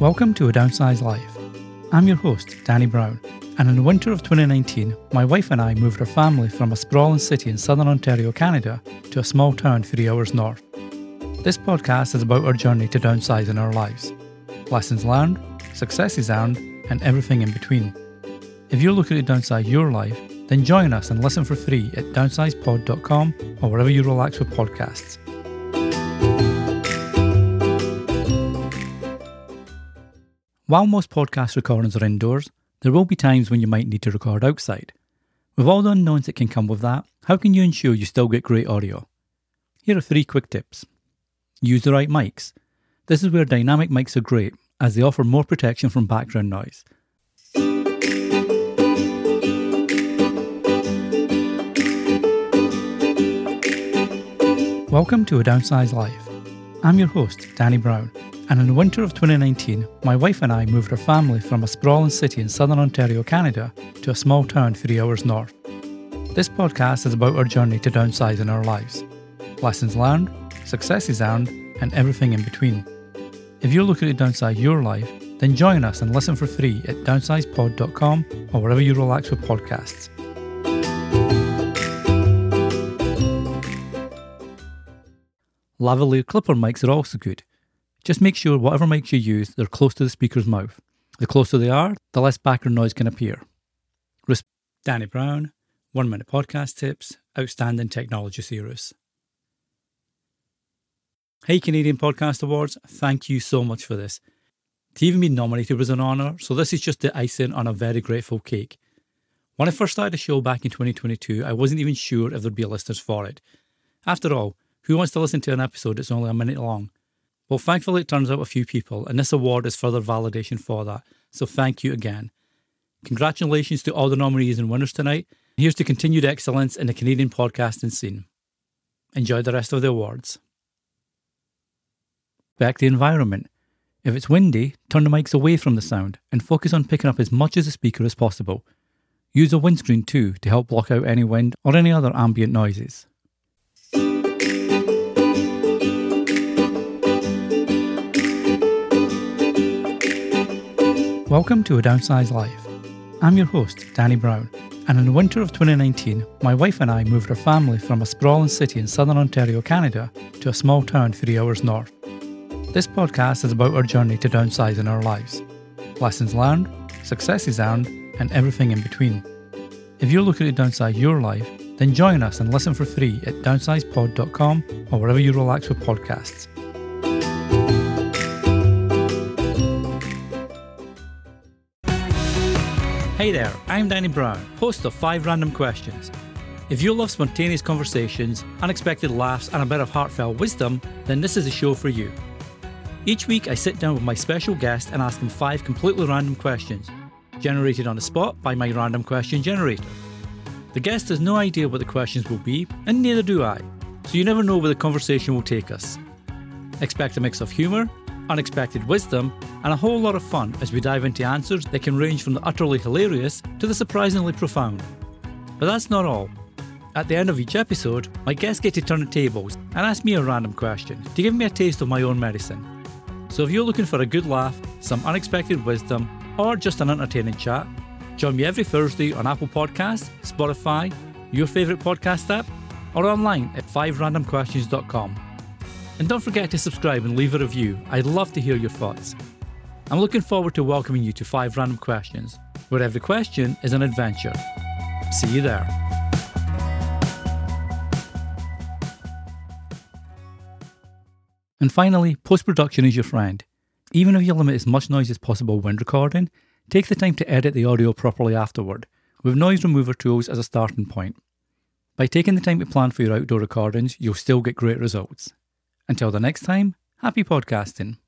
Welcome to A Downsized Life. I'm your host, Danny Brown, and in the winter of 2019, my wife and I moved our family from a sprawling city in southern Ontario, Canada, to a small town 3 hours north. This podcast is about our journey to downsizing our lives. Lessons learned, successes earned, and everything in between. If you're looking to downsize your life, then join us and listen for free at downsizepod.com or wherever you relax with podcasts. While most podcast recordings are indoors, there will be times when you might need to record outside. With all the unknowns that can come with that, how can you ensure you still get great audio? Here are 3 quick tips. Use the right mics. This is where dynamic mics are great, as they offer more protection from background noise. Welcome to A Downsized Life. I'm your host, Danny Brown, and in the winter of 2019, my wife and I moved our family from a sprawling city in southern Ontario, Canada, to a small town 3 hours north. This podcast is about our journey to downsizing our lives. Lessons learned, successes earned, and everything in between. If you're looking to downsize your life, then join us and listen for free at downsizepod.com or wherever you relax with podcasts. Lavalier clipper mics are also good. Just make sure whatever mics you use, they're close to the speaker's mouth. The closer they are, the less background noise can appear. Danny Brown, 1 Minute Podcast Tips, Outstanding Technology Series. Hey Canadian Podcast Awards, thank you so much for this. To even be nominated was an honour, so this is just the icing on a very grateful cake. When I first started the show back in 2022, I wasn't even sure if there'd be listeners for it. After all, who wants to listen to an episode that's only a minute long? Well, thankfully it turns out a few people, and this award is further validation for that, so thank you again. Congratulations to all the nominees and winners tonight. Here's to continued excellence in the Canadian podcasting scene. Enjoy the rest of the awards. Back to the environment. If it's windy, turn the mics away from the sound and focus on picking up as much of the speaker as possible. Use a windscreen too to help block out any wind or any other ambient noises. Welcome to A Downsized Life. I'm your host, Danny Brown, and in the winter of 2019, my wife and I moved our family from a sprawling city in southern Ontario, Canada, to a small town 3 hours north. This podcast is about our journey to downsizing our lives. Lessons learned, successes earned, and everything in between. If you're looking to downsize your life, then join us and listen for free at downsizepod.com or wherever you relax with podcasts. Hey there, I'm Danny Brown, host of 5 Random Questions. If you love spontaneous conversations, unexpected laughs, and a bit of heartfelt wisdom, then this is the show for you. Each week I sit down with my special guest and ask them 5 completely random questions, generated on the spot by my random question generator. The guest has no idea what the questions will be, and neither do I, so you never know where the conversation will take us. Expect a mix of humour, unexpected wisdom, and a whole lot of fun as we dive into answers that can range from the utterly hilarious to the surprisingly profound. But that's not all. At the end of each episode, my guests get to turn the tables and ask me a random question to give me a taste of my own medicine. So if you're looking for a good laugh, some unexpected wisdom, or just an entertaining chat, join me every Thursday on Apple Podcasts, Spotify, your favourite podcast app, or online at 5randomquestions.com. And don't forget to subscribe and leave a review. I'd love to hear your thoughts. I'm looking forward to welcoming you to 5 Random Questions, where every question is an adventure. See you there. And finally, post-production is your friend. Even if you limit as much noise as possible when recording, take the time to edit the audio properly afterward, with noise remover tools as a starting point. By taking the time to plan for your outdoor recordings, you'll still get great results. Until the next time, happy podcasting.